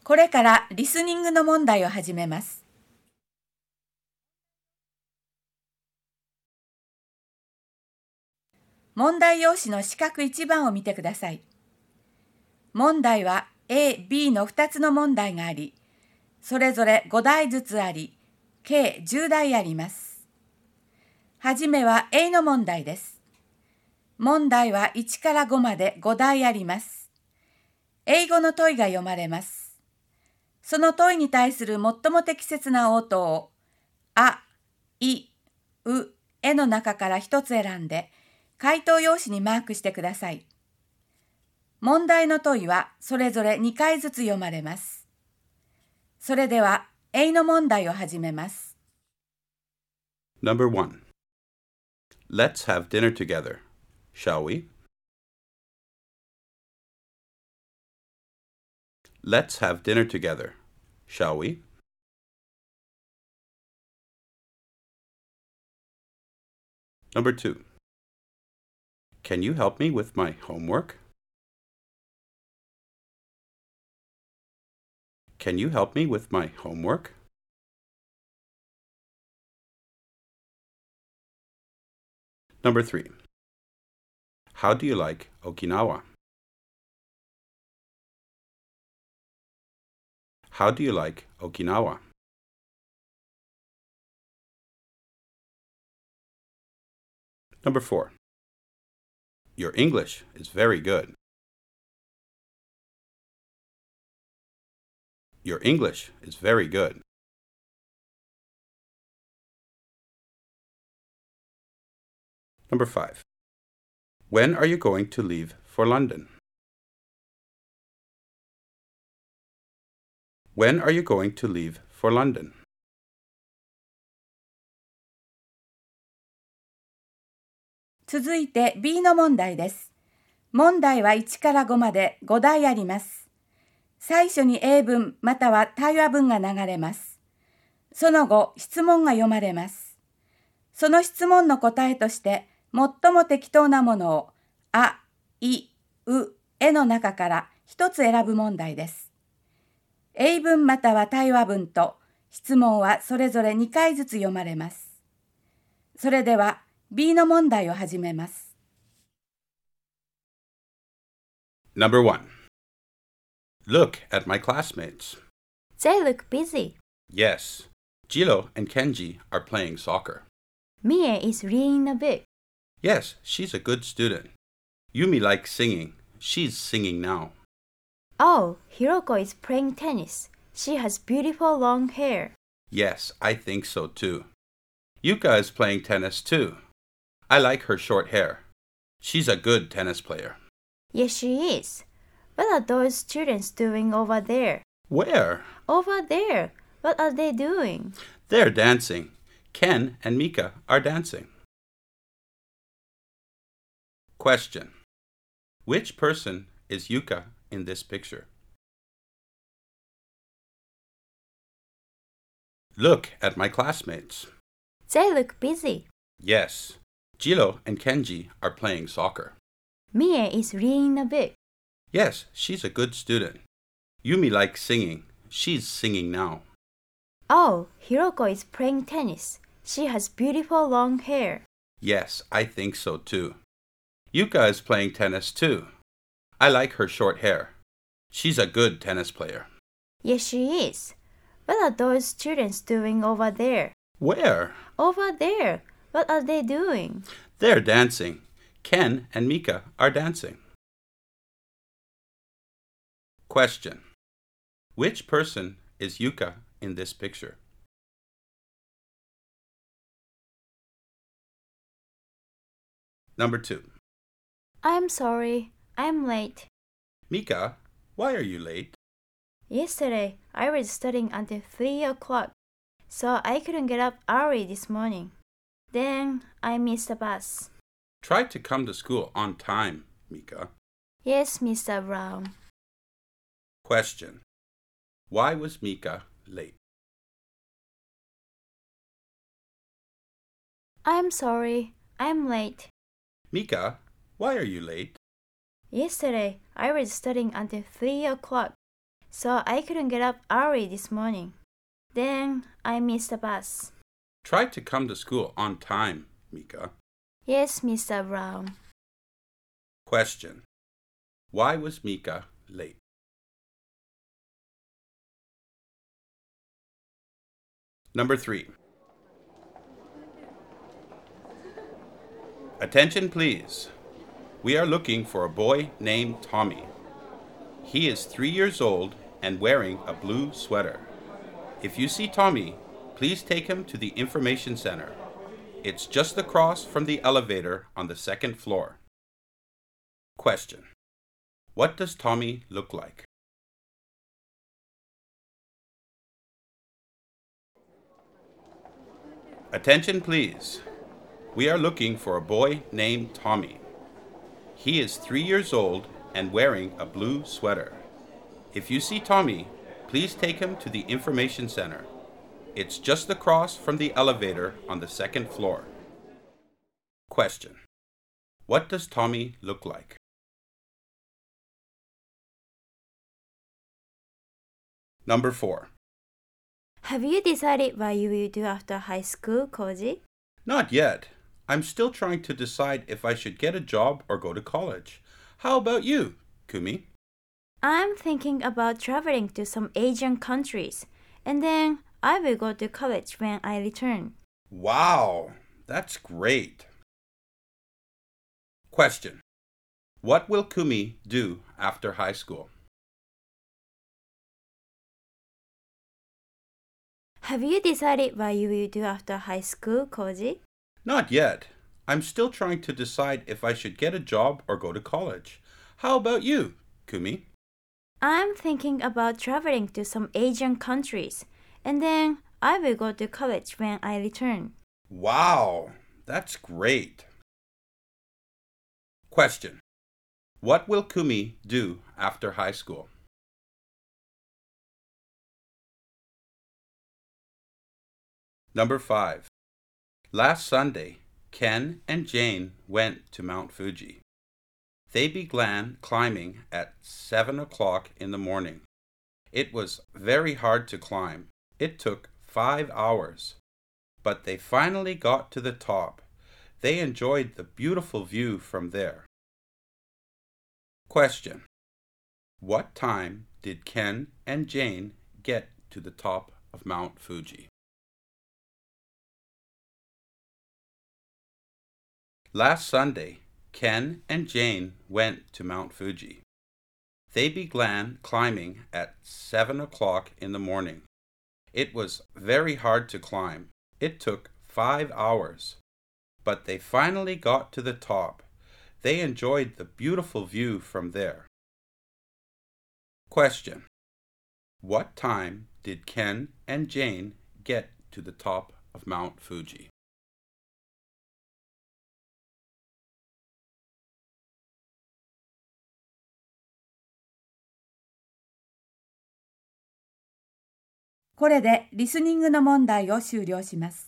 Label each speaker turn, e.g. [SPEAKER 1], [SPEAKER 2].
[SPEAKER 1] これからリスニングの問題を始めます。問題用紙の四角1番を見てください。問題は A、B の2つの問題があり、それぞれ5題ずつあり、計10題あります。はじめは A の問題です。問題は1から5まで5題あります。英語の問いが読まれます。その問いに対する最も適切な応答を、あ、い、う、えの中から一つ選んで、回答用紙にマークしてください。問題の問いはそれぞれ2回ずつ読まれます。それでは A の問題を始めます。
[SPEAKER 2] Number 1. Let's have dinner together, shall we? Let's have dinner together, shall we? Number 2. Can you help me with my homework? Can you help me with my homework? Number 3. How do you like Okinawa? How do you like Okinawa? Number 4. Your English is very good. Your English is very good. Number 5. When are you going to leave for London? When are you going to leave for London?
[SPEAKER 1] 続いて B の問題です。問題は1から5まで5題あります。最初に英文または対話文が流れます。その後、質問が読まれます。その質問の答えとして、最も適当なものを、あ、い、う、えの中から一つ選ぶ問題です。英文または対話文と質問はそれぞれ2回ずつ読まれます。それでは B の問題を始めます。
[SPEAKER 2] Number 1. Look at my classmates.
[SPEAKER 3] They look busy.
[SPEAKER 2] Yes, Jilo and Kenji are playing soccer.
[SPEAKER 3] Mie is reading a book.
[SPEAKER 2] Yes, she's a good student. Yumi likes singing. She's singing now.
[SPEAKER 3] Oh, Hiroko is playing tennis. She has beautiful long hair.
[SPEAKER 2] Yes, I think so too. Yuka is playing tennis too. I like her short hair. She's a good tennis player.
[SPEAKER 3] Yes, she is. What are those students doing over there?
[SPEAKER 2] Where?
[SPEAKER 3] Over there. What are they doing?
[SPEAKER 2] They're dancing. Ken and Mika are dancing. Question. Which person is Yuka in this picture? Look at my classmates.
[SPEAKER 3] They look busy.
[SPEAKER 2] Yes, Jilo and Kenji are playing soccer.
[SPEAKER 3] Mie is reading a book.
[SPEAKER 2] Yes, she's a good student. Yumi likes singing. She's singing now.
[SPEAKER 3] Oh, Hiroko is playing tennis. She has beautiful long hair.
[SPEAKER 2] Yes, I think so too. Yuka is playing tennis too. I like her short hair. She's a good tennis player.
[SPEAKER 3] Yes, she is. What are those students doing over there?
[SPEAKER 2] Where?
[SPEAKER 3] Over there. What are they doing?
[SPEAKER 2] They're dancing. Ken and Mika are dancing. Question. Which person is Yuka in this picture? Number 2.
[SPEAKER 3] I'm sorry. I'm late.
[SPEAKER 2] Mika, why are you late?
[SPEAKER 3] Yesterday, I was studying until 3 o'clock, so I couldn't get up early this morning. Then I missed the bus.
[SPEAKER 2] Try to come to school on time, Mika.
[SPEAKER 3] Yes, Mr. Brown.
[SPEAKER 2] Question. Why was Mika late?
[SPEAKER 3] I'm sorry. I'm late.
[SPEAKER 2] Mika, why are you late?
[SPEAKER 3] Yesterday, I was studying until 3 o'clock, so I couldn't get up early this morning. Then I missed the bus.
[SPEAKER 2] Try to come to school on time, Mika.
[SPEAKER 3] Yes, Mr. Brown.
[SPEAKER 2] Question. Why was Mika late? Number 3. Attention, please. We are looking for a boy named Tommy. He is 3 years old and wearing a blue sweater. If you see Tommy, please take him to the information center. It's just across from the elevator on the 2nd floor. Question. What does Tommy look like? Attention, please. We are looking for a boy named Tommy. He is 3 years old and wearing a blue sweater. If you see Tommy, please take him to the information center. It's just across from the elevator on the 2nd floor. Question. What does Tommy look like? Number 4.
[SPEAKER 3] Have you decided what you will do after high school, Koji?
[SPEAKER 2] Not yet. I'm still trying to decide if I should get a job or go to college. How about you, Kumi?
[SPEAKER 3] I'm thinking about traveling to some Asian countries, and then I will go to college when I return.
[SPEAKER 2] Wow, that's great. Question. What will Kumi do after high school?
[SPEAKER 3] Have you decided what you will do after high school, Koji?
[SPEAKER 2] Not yet. I'm still trying to decide if I should get a job or go to college. How about you, Kumi?
[SPEAKER 3] I'm thinking about traveling to some Asian countries, and then I will go to college when I return.
[SPEAKER 2] Wow, that's great. Question. What will Kumi do after high school? Number 5. Last Sunday, Ken and Jane went to Mount Fuji. They began climbing at 7 o'clock in the morning. It was very hard to climb. It took 5 hours. But they finally got to the top. They enjoyed the beautiful view from there. Question. What time did Ken and Jane get to the top of Mount Fuji? Last Sunday, Ken and Jane went to Mount Fuji. They began climbing at 7 o'clock in the morning. It was very hard to climb. It took 5 hours. But they finally got to the top. They enjoyed the beautiful view from there. Question. What time did Ken and Jane get to the top of Mount Fuji?
[SPEAKER 1] これでリスニングの問題を終了します。